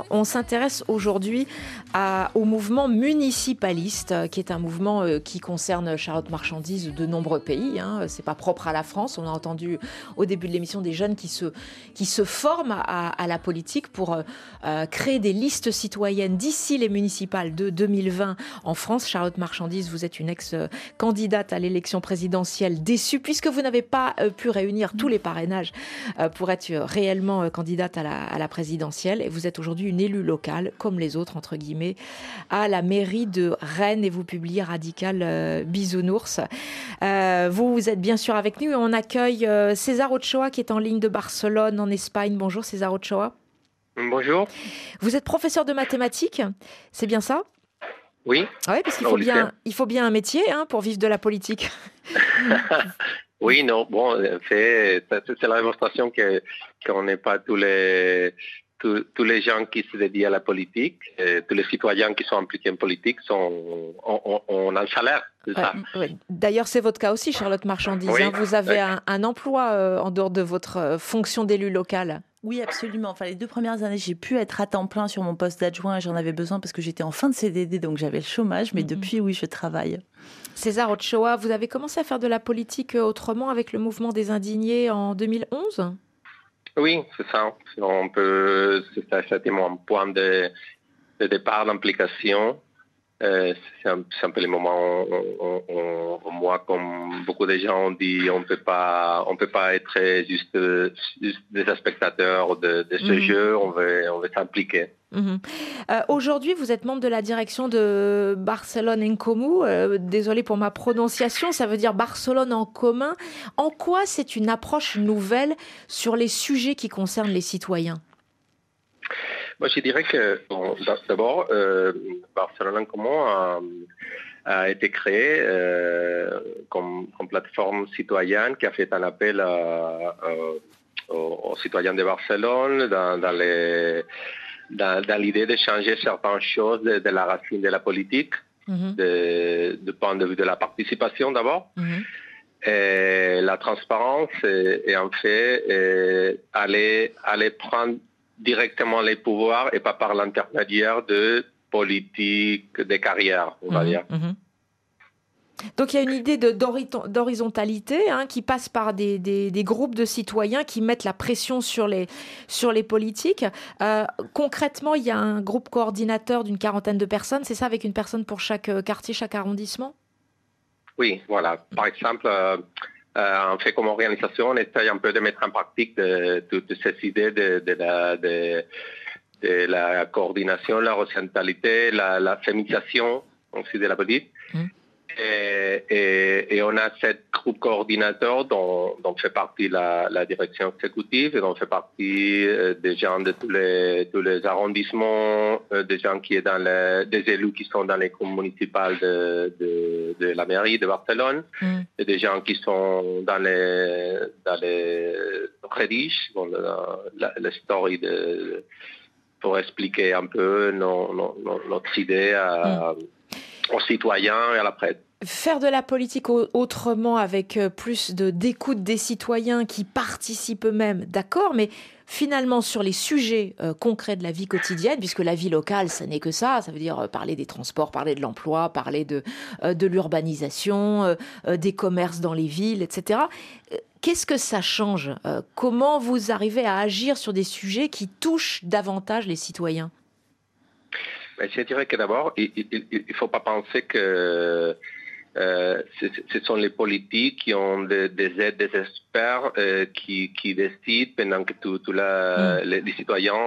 On s'intéresse aujourd'hui au mouvement municipaliste, qui est un mouvement qui concerne Charlotte Marchandise de nombreux pays. C'est pas propre à la France. On a entendu au début de l'émission des jeunes qui se forment à la politique pour créer des listes citoyennes d'ici les municipales de 2020 en France. Charlotte Marchandise, vous êtes une ex-candidate à l'élection présidentielle déçue puisque vous n'avez pas pu réunir tous les parrainages pour être réellement candidate à la présidentielle. Et vous êtes aujourd'hui une élue locale, comme les autres, entre guillemets, à la mairie de Rennes et vous publiez Radical Bisounours. Vous êtes bien sûr avec nous et on accueille César Ochoa qui est en ligne de Barcelone, en Espagne. Bonjour César Ochoa. Bonjour. Vous êtes professeur de mathématiques, c'est bien ça ? Oui. Oui, parce qu'il faut bien un métier pour vivre de la politique. Oui, non, bon, c'est la démonstration qu'on n'est pas tous les gens qui se dédient à la politique, tous les citoyens qui sont impliqués en politique ont un salaire, c'est ça. Ouais. D'ailleurs, c'est votre cas aussi, Charlotte Marchandise. Oui, vous avez un emploi en dehors de votre fonction d'élu local. Oui, absolument. Enfin, les 2 premières années, j'ai pu être à temps plein sur mon poste d'adjoint. J'en avais besoin parce que j'étais en fin de CDD, donc j'avais le chômage. Mais depuis, oui, je travaille. César Ochoa, vous avez commencé à faire de la politique autrement avec le mouvement des indignés en 2011 ? Oui, c'est ça. C'était mon point de départ d'implication. C'est un peu le moment où moi, comme beaucoup de gens ont dit, on peut pas être juste des spectateurs de ce jeu, on veut s'impliquer. Aujourd'hui, vous êtes membre de la direction de Barcelone en Comú. Désolée pour ma prononciation, ça veut dire Barcelone en commun. En quoi c'est une approche nouvelle sur les sujets qui concernent les citoyens ? Moi, je dirais que, d'abord, Barcelone en commun a été créé comme plateforme citoyenne qui a fait un appel aux citoyens de Barcelone dans l'idée de changer certaines choses de la racine de la politique, du point de vue de la participation d'abord. Et la transparence et en fait aller prendre directement les pouvoirs et pas par l'intermédiaire de politique de carrière, on va dire. Donc il y a une idée d'horizontalité qui passe par des groupes de citoyens qui mettent la pression sur les politiques. Concrètement, il y a un groupe coordinateur d'une 40aine de personnes, c'est ça, avec une personne pour chaque quartier, chaque arrondissement ? Oui, voilà. Par exemple, on fait comme organisation, on essaye un peu de mettre en pratique toutes ces idées de la coordination, la horizontalité, la féminisation aussi de la politique. Et on a 7 groupes coordinateurs dont fait partie la direction exécutive et dont fait partie des gens de tous les arrondissements, des gens qui est des élus qui sont dans les communes municipales de la mairie de Barcelone, et des gens qui sont dans les rédiges, la story pour expliquer un peu notre idée aux citoyens et à la presse. Faire de la politique autrement avec plus d'écoute des citoyens qui participent eux-mêmes, d'accord, mais finalement sur les sujets concrets de la vie quotidienne, puisque la vie locale, ça n'est que ça veut dire parler des transports, parler de l'emploi, parler de l'urbanisation, des commerces dans les villes, etc. Qu'est-ce que ça change ? Comment vous arrivez à agir sur des sujets qui touchent davantage les citoyens ? Je dirais que d'abord, il ne faut pas penser que ce sont les politiques qui ont des aides, des experts qui décident pendant que les citoyens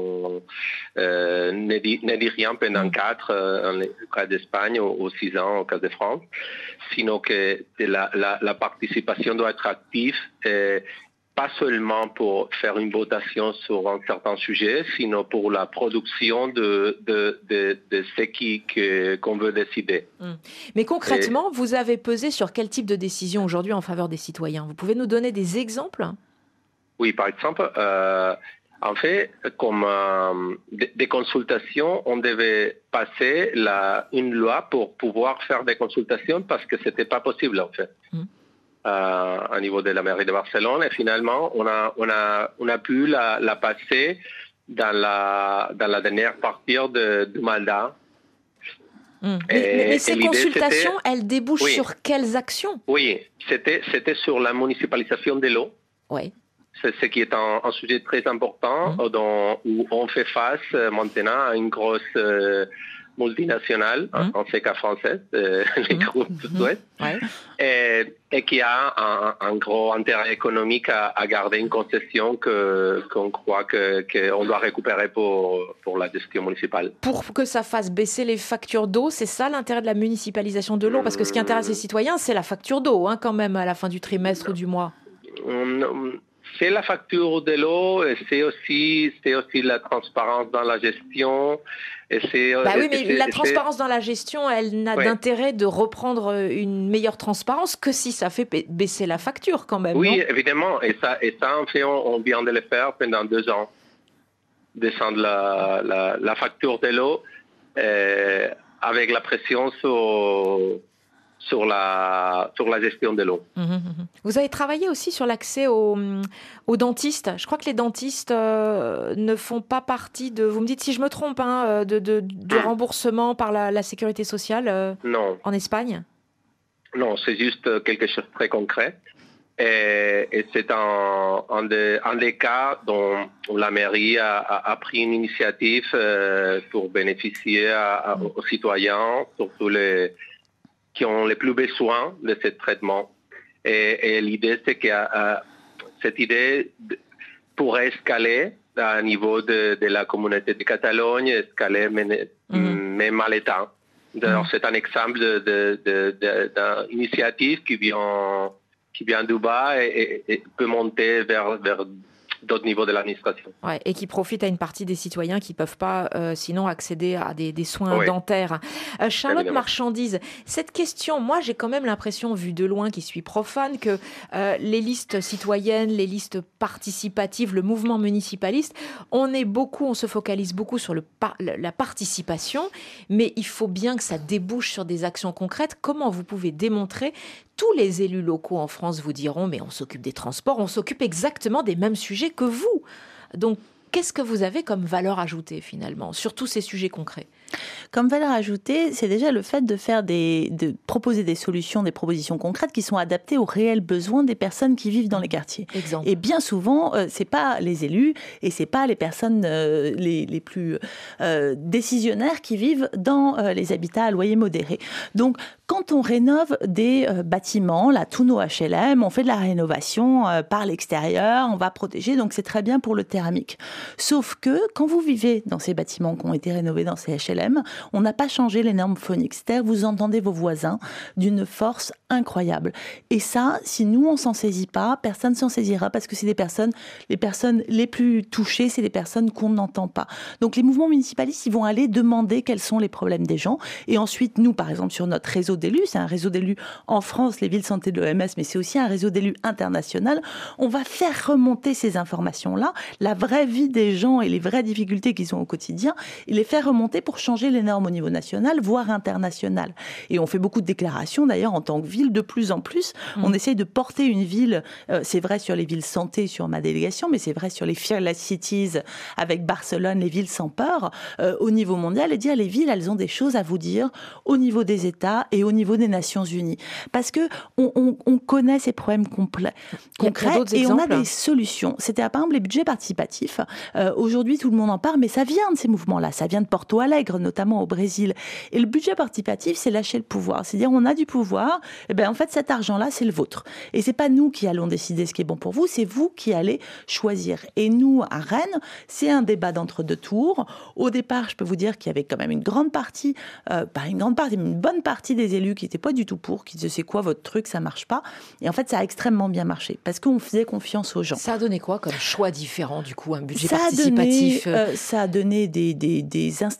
ne disent rien pendant 4 en cas d'Espagne ou 6 ans au cas de France, sinon que la participation doit être active. Pas seulement pour faire une votation sur un certain sujet, sinon pour la production de ce qu'on veut décider. Mais concrètement, vous avez pesé sur quel type de décision aujourd'hui en faveur des citoyens ? Vous pouvez nous donner des exemples ? Oui, par exemple, en fait, comme des consultations, on devait passer une loi pour pouvoir faire des consultations parce que ce n'était pas possible en fait. au niveau de la mairie de Barcelone. Et finalement, on a pu la passer dans la dernière partie du mandat. Mais ces consultations, elles débouchent sur quelles actions? Oui, c'était sur la municipalisation de l'eau. Oui. C'est ce qui est un sujet très important où on fait face maintenant à une grosse multinationale, en ce cas française, les groupes Suez, et qui a un gros intérêt économique à garder une concession qu'on croit qu'on doit récupérer pour la gestion municipale. Pour que ça fasse baisser les factures d'eau, c'est ça l'intérêt de la municipalisation de l'eau? Parce que ce qui intéresse les citoyens, c'est la facture d'eau, quand même, à la fin du trimestre ou du mois. C'est la facture de l'eau, et c'est aussi la transparence dans la gestion. Oui, mais la transparence dans la gestion, elle n'a d'intérêt de reprendre une meilleure transparence que si ça fait baisser la facture quand même. Oui, non? évidemment. Et ça en fait, on vient de le faire pendant 2 ans. Descendre la facture de l'eau avec la pression sur la gestion de l'eau. Vous avez travaillé aussi sur l'accès aux dentistes. Je crois que les dentistes ne font pas partie de... Vous me dites si je me trompe, du remboursement par la sécurité sociale en Espagne? Non, c'est juste quelque chose de très concret. Et c'est un des cas où la mairie a pris une initiative pour bénéficier aux citoyens, surtout qui ont les plus besoin de ce traitement. Et l'idée, c'est que cette idée pourrait escaler à niveau de la communauté de Catalogne, escaler même à l'État. C'est un exemple d'une initiative qui vient du bas et peut monter vers d'autres niveaux de l'administration. Ouais, et qui profite à une partie des citoyens qui ne peuvent pas sinon accéder à des soins dentaires. Charlotte Marchandise, cette question, moi j'ai quand même l'impression, vu de loin, qui suis profane, que les listes citoyennes, les listes participatives, le mouvement municipaliste, on se focalise beaucoup sur la participation, mais il faut bien que ça débouche sur des actions concrètes. Comment vous pouvez démontrer? Tous les élus locaux en France vous diront, mais on s'occupe des transports, on s'occupe exactement des mêmes sujets que vous. Donc, qu'est-ce que vous avez comme valeur ajoutée finalement sur tous ces sujets concrets? Comme valeur ajoutée, c'est déjà le fait de proposer des solutions, des propositions concrètes qui sont adaptées aux réels besoins des personnes qui vivent dans les quartiers. Exemple. Et bien souvent, c'est pas les élus et c'est pas les personnes les plus décisionnaires qui vivent dans les habitats à loyer modéré. Donc, quand on rénove des bâtiments, là, tous nos HLM, on fait de la rénovation par l'extérieur, on va protéger, donc c'est très bien pour le thermique. Sauf que quand vous vivez dans ces bâtiments qui ont été rénovés dans ces HLM, on n'a pas changé les normes phoniques. C'est-à-dire que vous entendez vos voisins d'une force incroyable. Et ça, si nous, on s'en saisit pas, personne s'en saisira parce que c'est les personnes les plus touchées, c'est les personnes qu'on n'entend pas. Donc les mouvements municipalistes, ils vont aller demander quels sont les problèmes des gens. Et ensuite, nous, par exemple, sur notre réseau d'élus, c'est un réseau d'élus en France, les villes santé de l'OMS, mais c'est aussi un réseau d'élus international, on va faire remonter ces informations-là, la vraie vie des gens et les vraies difficultés qu'ils ont au quotidien, et les faire remonter pour changer les normes au niveau national, voire international. Et on fait beaucoup de déclarations, d'ailleurs, en tant que ville, de plus en plus. On essaye de porter une ville, c'est vrai sur les villes santé, sur ma délégation, mais c'est vrai sur les Fearless Cities, avec Barcelone, les villes sans peur, au niveau mondial, et dire les villes, elles ont des choses à vous dire au niveau des États et au niveau des Nations Unies. Parce que on connaît ces problèmes concrets et on a des solutions. C'était par exemple les budgets participatifs. Aujourd'hui, tout le monde en parle, mais ça vient de ces mouvements-là. Ça vient de Porto Alegre, notamment au Brésil. Et le budget participatif, c'est lâcher le pouvoir. C'est-à-dire, on a du pouvoir, et bien en fait, cet argent-là, c'est le vôtre. Et c'est pas nous qui allons décider ce qui est bon pour vous, c'est vous qui allez choisir. Et nous, à Rennes, c'est un débat d'entre-deux tours. Au départ, je peux vous dire qu'il y avait quand même une grande partie, pas une grande partie, mais une bonne partie des élus qui n'étaient pas du tout pour, qui disaient c'est quoi votre truc, ça marche pas. Et en fait, ça a extrêmement bien marché parce qu'on faisait confiance aux gens. Ça a donné quoi comme choix différent, du coup, un budget participatif? Ça a donné des installations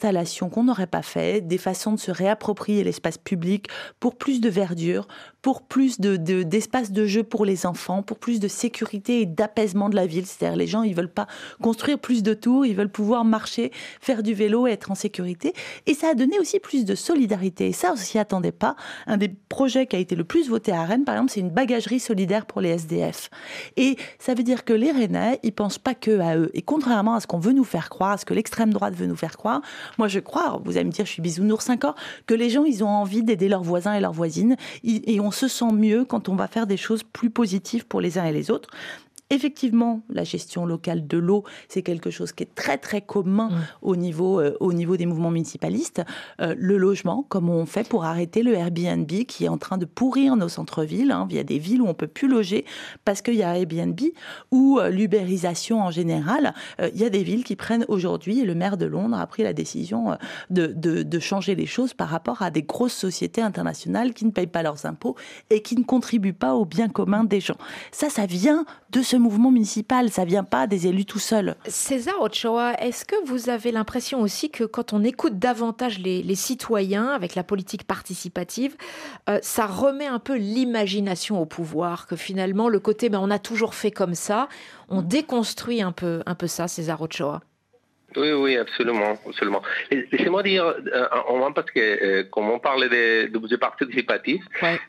façons qu'on n'aurait pas fait, des façons de se réapproprier l'espace public pour plus de verdure, pour plus d'espace de jeu pour les enfants, pour plus de sécurité et d'apaisement de la ville. C'est-à-dire les gens, ils veulent pas construire plus de tours, ils veulent pouvoir marcher, faire du vélo et être en sécurité. Et ça a donné aussi plus de solidarité. Et ça, on s'y attendait pas. Un des projets qui a été le plus voté à Rennes, par exemple, c'est une bagagerie solidaire pour les SDF. Et ça veut dire que les Rennais, ils pensent pas que à eux. Et contrairement à ce qu'on veut nous faire croire, à ce que l'extrême droite veut nous faire croire, moi je crois, vous allez me dire, je suis bisounours encore, que les gens, ils ont envie d'aider leurs voisins et leurs voisines. Et on se sent mieux quand on va faire des choses plus positives pour les uns et les autres. Effectivement, la gestion locale de l'eau, c'est quelque chose qui est très très commun au niveau des mouvements municipalistes. Le logement, comme on fait pour arrêter le Airbnb qui est en train de pourrir nos centres-villes. Il y a des villes où on peut plus loger parce qu'il y a Airbnb, ou l'ubérisation en général. Il y a des villes qui prennent aujourd'hui, et le maire de Londres a pris la décision de changer les choses par rapport à des grosses sociétés internationales qui ne payent pas leurs impôts et qui ne contribuent pas au bien commun des gens. Ça vient de ce mouvement municipal, ça vient pas des élus tout seuls. César Ochoa, est-ce que vous avez l'impression aussi que quand on écoute davantage les citoyens avec la politique participative, ça remet un peu l'imagination au pouvoir, que finalement le côté on a toujours fait comme ça, on déconstruit un peu ça, César Ochoa? Oui, absolument. Laissez-moi dire, parce que comme on parlait de budget participatif,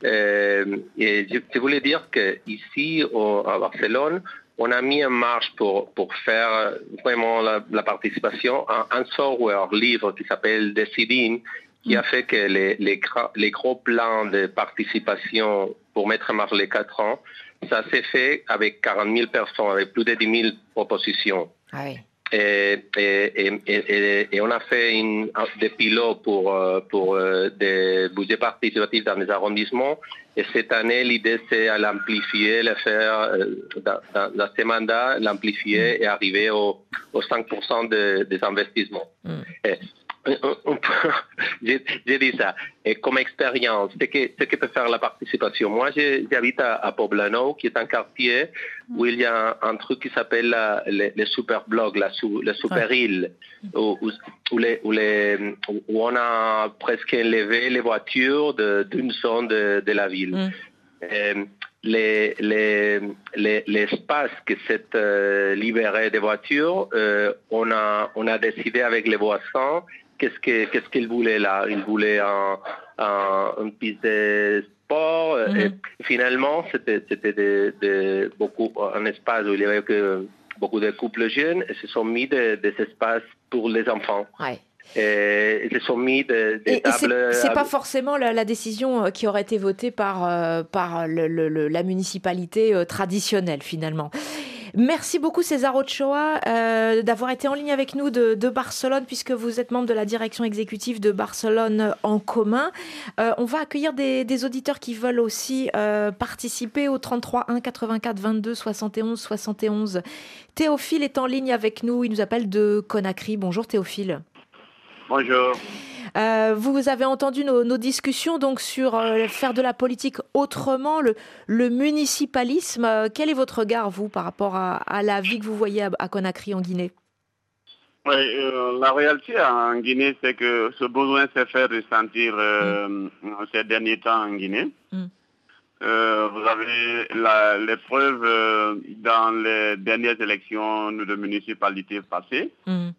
je voulais dire qu'ici, à Barcelone, on a mis en marche pour faire vraiment la participation un software livre qui s'appelle Decidim, qui a fait que les gros plans de participation pour mettre en marche les 4 ans, ça s'est fait avec 40 000 personnes, avec plus de 10 000 propositions. Ah oui. Et on a fait des pilotes pour des budgets participatifs dans les arrondissements. Et cette année, l'idée, c'est à l'amplifier, le faire dans ces mandats, l'amplifier et arriver au 5% des investissements. J'ai dit ça. Et comme expérience, ce que peut faire la participation. Moi, j'habite à Poblenou, qui est un quartier où il y a un truc qui s'appelle les super blogs, la super île, où on a presque enlevé les voitures d'une zone de la ville. L'espace que s'est libéré des voitures, on a décidé avec les voisins qu'est-ce qu'ils voulaient là. Ils voulaient une piste de sport. Et finalement, c'était un espace où il y avait beaucoup de couples jeunes et se sont mis des espaces pour les enfants. Ouais. Et se sont mis des tables. C'est pas forcément la décision qui aurait été votée par la municipalité traditionnelle finalement. Merci beaucoup César Ochoa d'avoir été en ligne avec nous de Barcelone, puisque vous êtes membre de la direction exécutive de Barcelone en commun. On va accueillir des auditeurs qui veulent aussi participer au 33 1 84 22 71 71. Théophile est en ligne avec nous, il nous appelle de Conakry. Bonjour Théophile. Bonjour. Vous avez entendu nos discussions donc sur faire de la politique autrement, le municipalisme. Quel est votre regard, vous, par rapport à la vie que vous voyez à Conakry, en Guinée? Oui, la réalité en Guinée, c'est que ce besoin s'est fait ressentir ces derniers temps en Guinée. Vous avez les preuves dans les dernières élections de municipalité passées.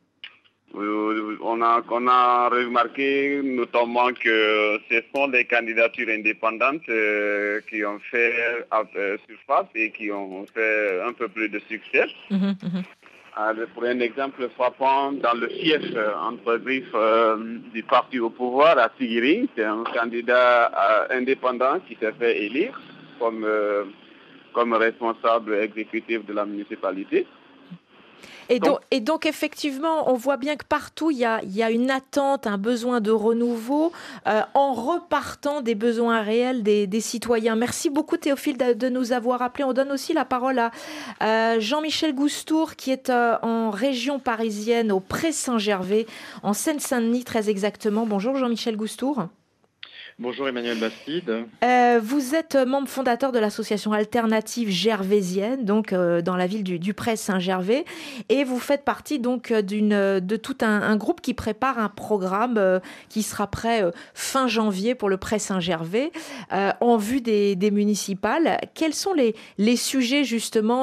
On a remarqué notamment que ce sont les candidatures indépendantes qui ont fait surface et qui ont fait un peu plus de succès. Pour un exemple frappant, dans le fief entreprise du parti au pouvoir à Tigiri, c'est un candidat indépendant qui s'est fait élire comme responsable exécutif de la municipalité. Et donc, effectivement, on voit bien que partout, il y a une attente, un besoin de renouveau, en repartant des besoins réels des citoyens. Merci beaucoup, Théophile, de nous avoir appelés. On donne aussi la parole à Jean-Michel Goustour, qui est en région parisienne, au Pré-Saint-Gervais, en Seine-Saint-Denis, très exactement. Bonjour, Jean-Michel Goustour. Bonjour Emmanuel Bastide. Vous êtes membre fondateur de l'association alternative gervaisienne, donc dans la ville du Près-Saint-Gervais, et vous faites partie donc de tout un groupe qui prépare un programme qui sera prêt fin janvier pour le Près-Saint-Gervais en vue des municipales. Quels sont les sujets justement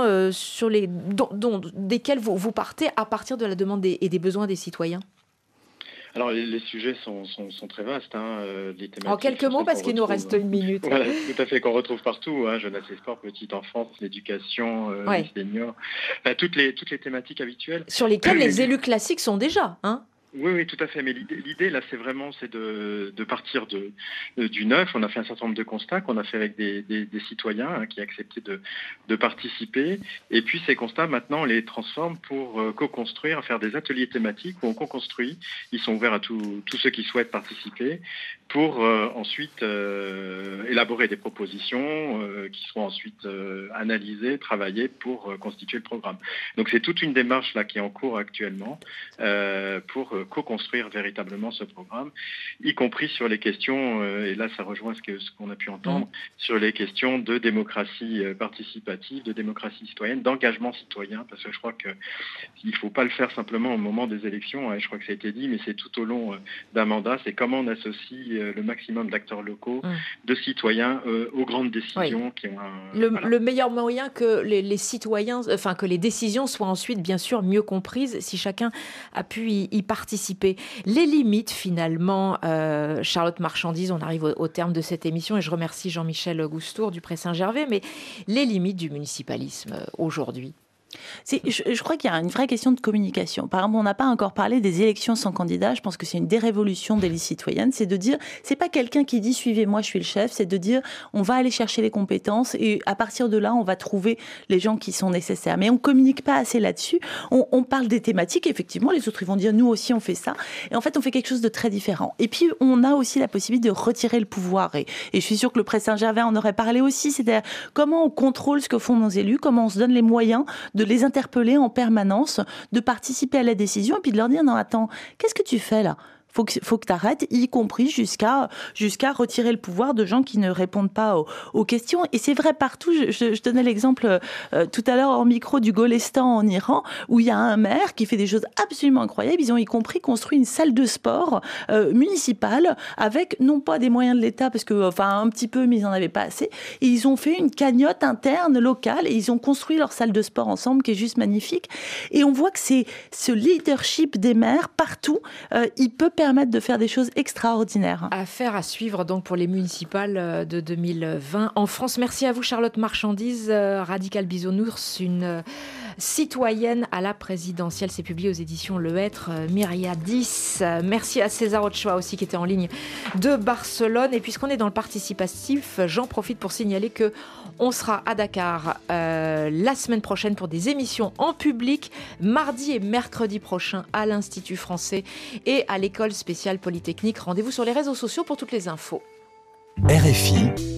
desquels vous partez à partir de la demande et des besoins des citoyens ? Alors les sujets sont très vastes. Les thématiques en quelques mots, parce qu'il nous reste une minute. Voilà, tout à fait, qu'on retrouve partout. Jeunesse et sport, petite enfance, l'éducation, les seniors. Toutes les thématiques habituelles. Sur lesquelles les élus classiques sont déjà. Oui, tout à fait. Mais l'idée là, c'est de partir du neuf. On a fait un certain nombre de constats qu'on a fait avec des citoyens qui acceptaient de participer. Et puis ces constats, maintenant, on les transforme pour co-construire, faire des ateliers thématiques où on co-construit. Ils sont ouverts à tous ceux qui souhaitent participer pour ensuite élaborer des propositions qui seront ensuite analysées, travaillées pour constituer le programme. Donc c'est toute une démarche là qui est en cours actuellement pour co-construire véritablement ce programme, y compris sur les questions, et là ça rejoint ce qu'on a pu entendre, sur les questions de démocratie participative, de démocratie citoyenne, d'engagement citoyen, parce que je crois qu'il ne faut pas le faire simplement au moment des élections, je crois que ça a été dit, mais c'est tout au long d'un mandat, c'est comment on associe le maximum d'acteurs locaux, de citoyens aux grandes décisions qui ont le meilleur moyen que les citoyens, que les décisions soient ensuite bien sûr mieux comprises si chacun a pu y participer. Les limites finalement, Charlotte Marchandise, on arrive au terme de cette émission et je remercie Jean-Michel Goustour du Près-Saint-Gervais, mais les limites du municipalisme aujourd'hui. Je crois qu'il y a une vraie question de communication. Par exemple, on n'a pas encore parlé des élections sans candidat. Je pense que c'est une dérévolution des listes citoyennes. C'est de dire, c'est pas quelqu'un qui dit suivez-moi, je suis le chef. C'est de dire, on va aller chercher les compétences et à partir de là, on va trouver les gens qui sont nécessaires. Mais on communique pas assez là-dessus. On parle des thématiques. Effectivement, les autres ils vont dire nous aussi on fait ça. Et en fait, on fait quelque chose de très différent. Et puis, on a aussi la possibilité de retirer le pouvoir. Et je suis sûre que le Près-Saint-Gervais en aurait parlé aussi. C'est-à-dire comment on contrôle ce que font nos élus, comment on se donne les moyens de les interpeller en permanence, de participer à la décision et puis de leur dire non attends, qu'est-ce que tu fais là ? Faut que tu arrêtes, y compris jusqu'à retirer le pouvoir de gens qui ne répondent pas aux questions. Et c'est vrai partout. Je donnais l'exemple tout à l'heure hors micro du Golestan en Iran, où il y a un maire qui fait des choses absolument incroyables. Ils ont y compris construit une salle de sport municipale avec non pas des moyens de l'État, parce que un petit peu, mais ils n'en avaient pas assez. Et ils ont fait une cagnotte interne locale et ils ont construit leur salle de sport ensemble, qui est juste magnifique. Et on voit que c'est ce leadership des maires partout, il peut permettre de faire des choses extraordinaires. Affaire à suivre donc pour les municipales de 2020 en France. Merci à vous Charlotte Marchandise, Radicale Bisounours, une citoyenne à la présidentielle. C'est publié aux éditions Le Hêtre, Myriadis. Merci à César Ochoa aussi qui était en ligne de Barcelone. Et puisqu'on est dans le participatif, j'en profite pour signaler que on sera à Dakar la semaine prochaine pour des émissions en public, mardi et mercredi prochain à l'Institut français et à l'École spéciale Polytechnique. Rendez-vous sur les réseaux sociaux pour toutes les infos. RFI